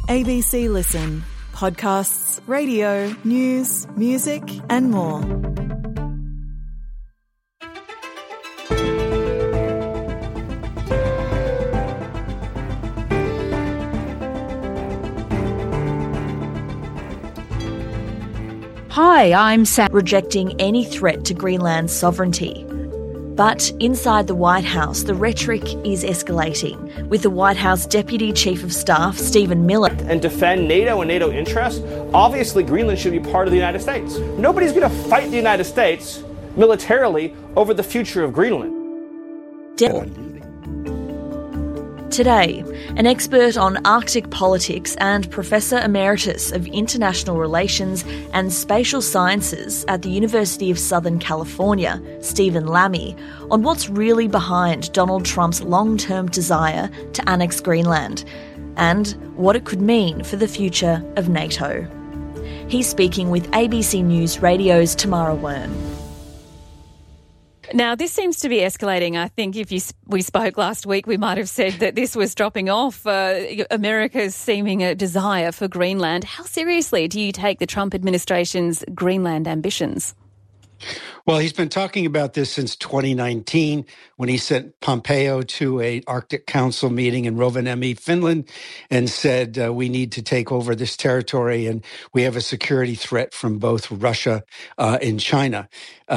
ABC Listen. Podcasts, radio, news, music and more. Hi, I'm Sam. Rejecting any threat to Greenland's sovereignty. But inside the White House, the rhetoric is escalating, with the White House Deputy Chief of Staff, Stephen Miller. And defend NATO and NATO interests, obviously Greenland should be part of the United States. Nobody's going to fight the United States militarily over the future of Greenland. Today, an expert on Arctic politics and Professor Emeritus of International Relations and Spatial Sciences at the University of Southern California, Stephen Lammy, on what's really behind Donald Trump's long-term desire to annex Greenland and what it could mean for the future of NATO. He's speaking with ABC News Radio's Tamara Wern. Now, this seems to be escalating. I think if we spoke last week, we might have said that this was dropping off America's seeming desire for Greenland. How seriously do you take the Trump administration's Greenland ambitions? Well, he's been talking about this since 2019 when he sent Pompeo to an Arctic Council meeting in Rovaniemi, Finland, and said, we need to take over this territory and we have a security threat from both Russia and China.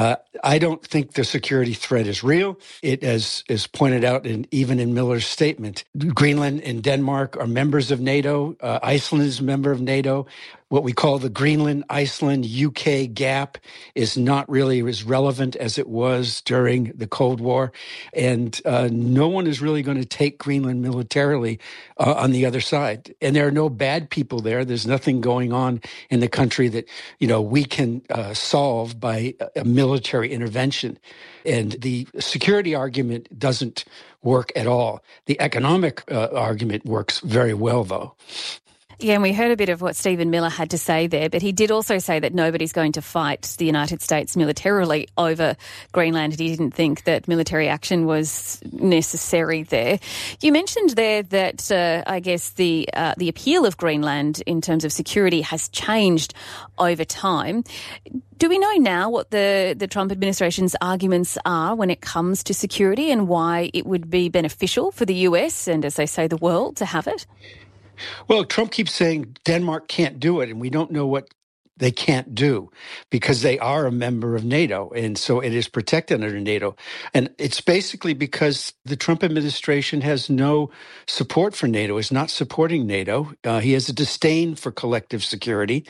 I don't think the security threat is real. It is pointed out even in Miller's statement. Greenland and Denmark are members of NATO. Iceland is a member of NATO. What we call the Greenland-Iceland-UK gap is not really as relevant as it was during the Cold War. And no one is really going to take Greenland militarily on the other side. And there are no bad people there. There's nothing going on in the country that, we can solve by a military intervention. And the security argument doesn't work at all. The economic argument works very well, though. Yeah, and we heard a bit of what Stephen Miller had to say there, but he did also say that nobody's going to fight the United States militarily over Greenland. He didn't think that military action was necessary there. You mentioned there that I guess the appeal of Greenland in terms of security has changed over time. Do we know now what the Trump administration's arguments are when it comes to security and why it would be beneficial for the US and, as they say, the world to have it? Well, Trump keeps saying Denmark can't do it, and we don't know what they can't do because they are a member of NATO, and so it is protected under NATO. And it's basically because the Trump administration has no support for NATO, is not supporting NATO. He has a disdain for collective security.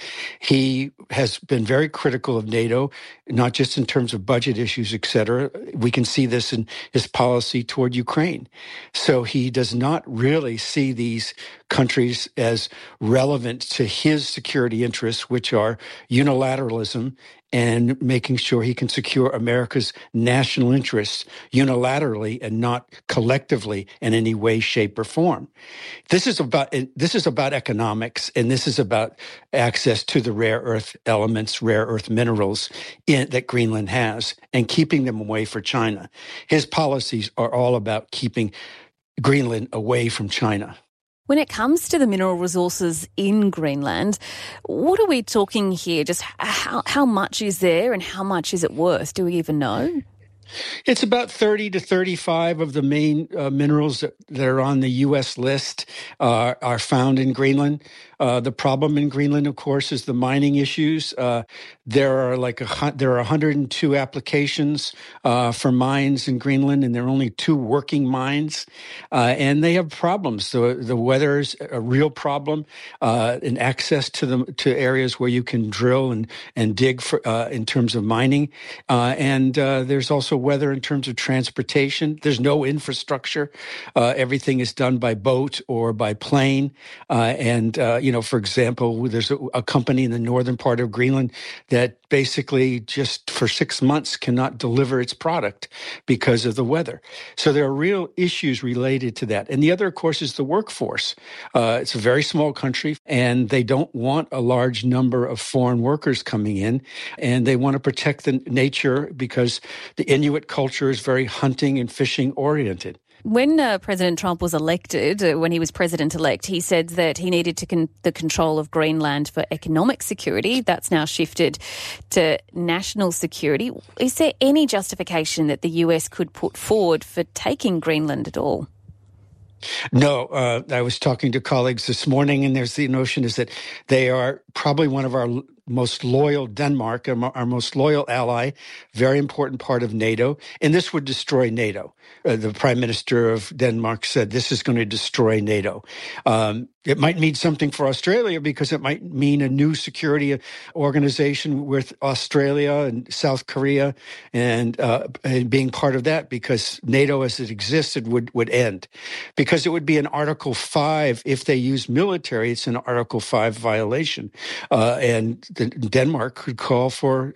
He has been very critical of NATO, not just in terms of budget issues, et cetera. We can see this in his policy toward Ukraine. So he does not really see these countries as relevant to his security interests, which are unilateralism and making sure he can secure America's national interests unilaterally and not collectively in any way, shape, or form. This is about economics, and this is about access to the rare earth elements, rare earth minerals that Greenland has, and keeping them away from China. His policies are all about keeping Greenland away from China. When it comes to the mineral resources in Greenland, what are we talking here? Just how much is there and how much is it worth? Do we even know? It's about 30 to 35 of the main minerals that are on the U.S. list are found in Greenland. The problem in Greenland, of course, is the mining issues. There are 102 applications for mines in Greenland, and there are only 2 working mines, and they have problems. The weather is a real problem, and access to areas where you can drill and dig for in terms of mining, and there's also weather in terms of transportation. There's no infrastructure. Everything is done by boat or by plane, for example, there's a company in the northern part of Greenland that basically just for 6 months cannot deliver its product because of the weather. So there are real issues related to that. And the other, of course, is the workforce. It's a very small country, and they don't want a large number of foreign workers coming in, and they want to protect the nature because the Inuit culture is very hunting and fishing oriented. When President Trump was elected, when he was president-elect, he said that he needed the control of Greenland for economic security. That's now shifted to national security. Is there any justification that the US could put forward for taking Greenland at all? No, I was talking to colleagues this morning, and there's the notion is that they are probably one of our most loyal, Denmark, our most loyal ally, very important part of NATO, and this would destroy NATO. The Prime Minister of Denmark said this is going to destroy NATO. It might mean something for Australia because it might mean a new security organization with Australia and South Korea and being part of that, because NATO as it existed would end. Because it would be an Article 5, if they use military, it's an Article 5 violation. And Denmark could call for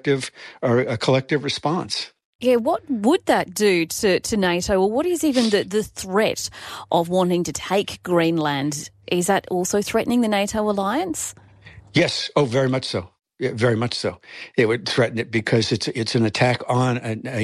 a collective response. Yeah, what would that do to NATO? Or what is even the threat of wanting to take Greenland? Is that also threatening the NATO alliance? Yes. Oh, very much so. Yeah, very much so. It would threaten it because it's an attack on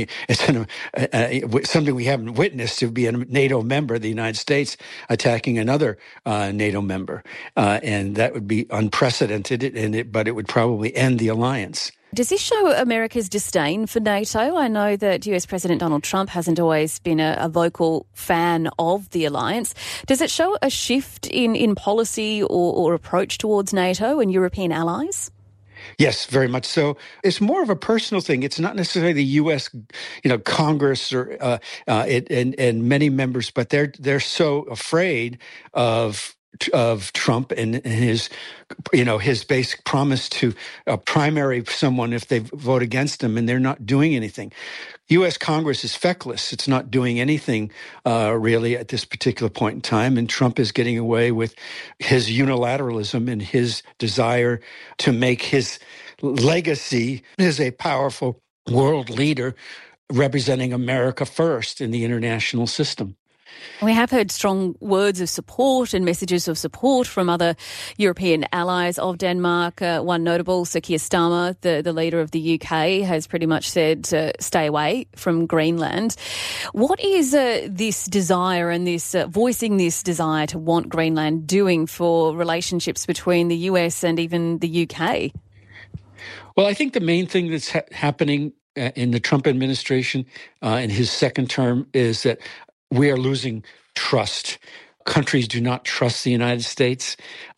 something we haven't witnessed, to be a NATO member, the United States attacking another NATO member, and that would be unprecedented. But it would probably end the alliance. Does this show America's disdain for NATO? I know that US President Donald Trump hasn't always been a vocal fan of the alliance. Does it show a shift in policy or approach towards NATO and European allies? Yes, very much so. It's more of a personal thing. It's not necessarily the U.S., Congress or and many members, but they're so afraid of Trump and his basic promise to primary someone if they vote against him, and they're not doing anything. U.S. Congress is feckless. It's not doing anything really at this particular point in time, and Trump is getting away with his unilateralism and his desire to make his legacy as a powerful world leader representing America first in the international system. We have heard strong words of support and messages of support from other European allies of Denmark. One notable, Sir Keir Starmer, the leader of the UK, has pretty much said stay away from Greenland. What is this desire and this voicing this desire to want Greenland doing for relationships between the US and even the UK? Well, I think the main thing that's happening in the Trump administration in his second term is that we are losing trust. Countries do not trust the United States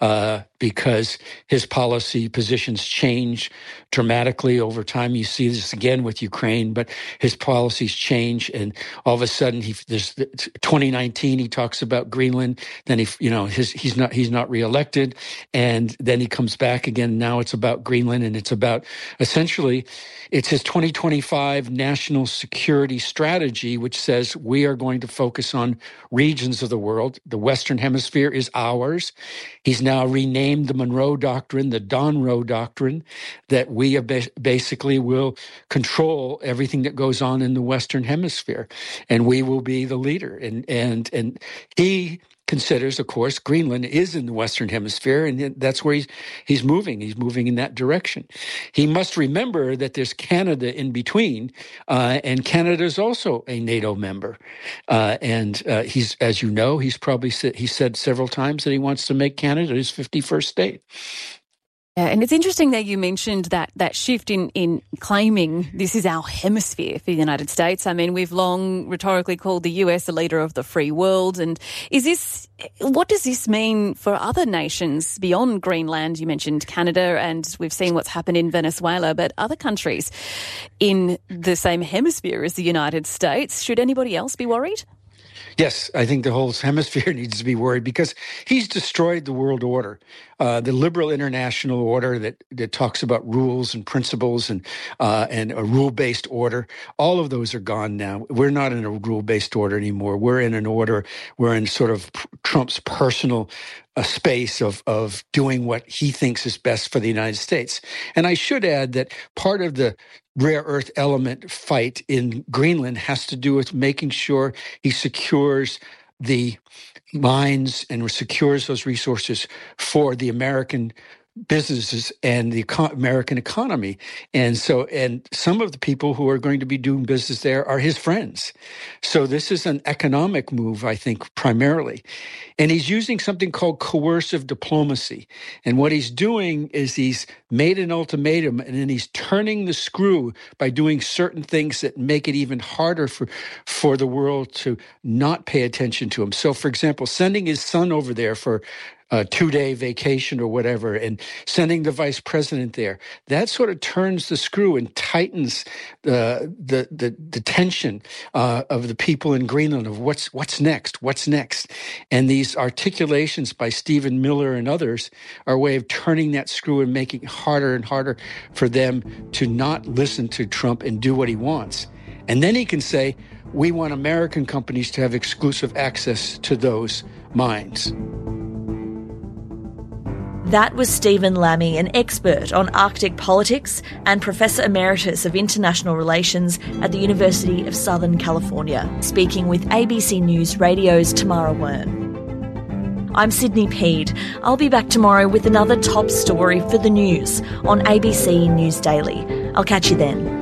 because his policy positions change dramatically over time. You see this again with Ukraine, but his policies change, and all of a sudden, there's 2019. He talks about Greenland. Then he's not reelected, and then he comes back again. Now it's about Greenland, and it's about essentially it's his 2025 national security strategy, which says we are going to focus on regions of the world. The Western Hemisphere is ours. He's now renamed the Monroe Doctrine, the Donroe Doctrine, that we basically will control everything that goes on in the Western Hemisphere, and we will be the leader. And he considers, of course, Greenland is in the Western Hemisphere, and that's where he's moving. He's moving in that direction. He must remember that there's Canada in between, and Canada is also a NATO member. And he's, as you know, he said several times that he wants to make Canada his 51st state. Yeah, and it's interesting that you mentioned that shift in claiming this is our hemisphere for the United States. I mean, we've long rhetorically called the US the leader of the free world. And what does this mean for other nations beyond Greenland? You mentioned Canada, and we've seen what's happened in Venezuela, but other countries in the same hemisphere as the United States. Should anybody else be worried? Yes, I think the whole hemisphere needs to be worried because he's destroyed the world order, the liberal international order that talks about rules and principles and a rule-based order. All of those are gone now. We're not in a rule-based order anymore. We're in sort of Trump's personal space of doing what he thinks is best for the United States. And I should add that part of the rare earth element fight in Greenland has to do with making sure he secures the mines and secures those resources for the American businesses and the American economy. And some of the people who are going to be doing business there are his friends. So this is an economic move, I think, primarily. And he's using something called coercive diplomacy. And what he's doing is he's made an ultimatum, and then he's turning the screw by doing certain things that make it even harder for the world to not pay attention to him. So, for example, sending his son over there for a 2-day vacation or whatever, and sending the vice president there, that sort of turns the screw and tightens the tension of the people in Greenland of what's next. And these articulations by Stephen Miller and others are a way of turning that screw and making it harder and harder for them to not listen to Trump and do what he wants. And then he can say, we want American companies to have exclusive access to those mines. That was Stephen Lammy, an expert on Arctic politics and Professor Emeritus of International Relations at the University of Southern California, speaking with ABC News Radio's Tamara Wern. I'm Sydney Peed. I'll be back tomorrow with another top story for the news on ABC News Daily. I'll catch you then.